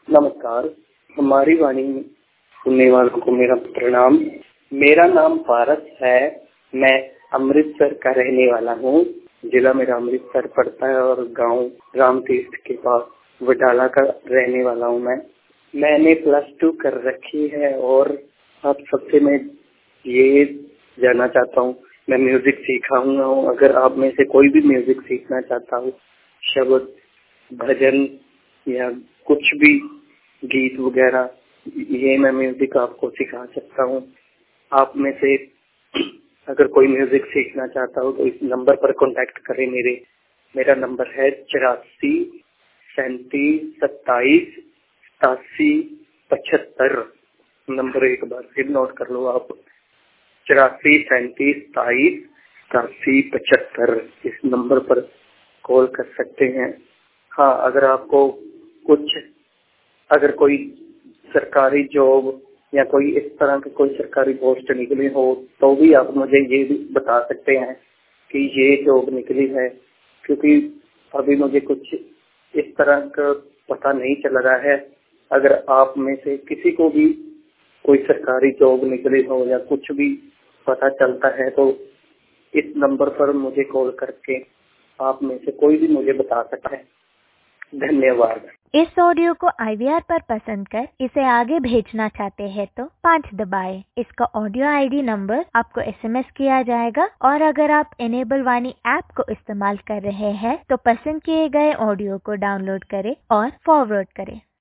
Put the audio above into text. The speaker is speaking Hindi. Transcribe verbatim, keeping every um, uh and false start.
नमस्कार। हमारी वाणी सुनने वालों को मेरा प्रणाम। मेरा नाम पारस है। मैं अमृतसर का रहने वाला हूँ। जिला मेरा अमृतसर पड़ता है और गांव रामतीर्थ के पास वडाला का रहने वाला हूँ मैं। मैंने प्लस टू कर रखी है और आप सबसे मैं ये जानना चाहता हूँ, मैं म्यूजिक सीखा हूँ। अगर आप में से कोई भी म्यूजिक सीखना चाहता हो, शब्द, भजन या कुछ भी गीत वगैरह, ये मैं म्यूजिक आपको सिखा सकता हूँ। आप में से अगर कोई म्यूजिक सीखना चाहता हो तो इस नंबर पर कांटेक्ट करें। मेरे मेरा नंबर है चौरासी सैंतीस सत्ताईस सतासी पचहत्तर। नंबर एक बार फिर नोट कर लो आप, चौरासी सैंतीस सताईस सतासी पचहत्तर। इस नंबर पर कॉल कर सकते हैं। हाँ, अगर आपको कुछ अगर कोई सरकारी जॉब या कोई इस तरह की कोई सरकारी पोस्ट निकली हो तो भी आप मुझे ये भी बता सकते हैं कि ये जॉब निकली है, क्योंकि अभी मुझे कुछ इस तरह का पता नहीं चल रहा है। अगर आप में से किसी को भी कोई सरकारी जॉब निकली हो या कुछ भी पता चलता है तो इस नंबर पर मुझे कॉल करके आप में से कोई भी मुझे बता सकता है। धन्यवाद। इस ऑडियो को आई वी आर पर पसंद कर इसे आगे भेजना चाहते हैं तो पाँच दबाएं। इसका ऑडियो आई डी नंबर आपको एस एम एस किया जाएगा और अगर आप इनेबल वाणी ऐप को इस्तेमाल कर रहे हैं तो पसंद किए गए ऑडियो को डाउनलोड करें और फॉरवर्ड करें।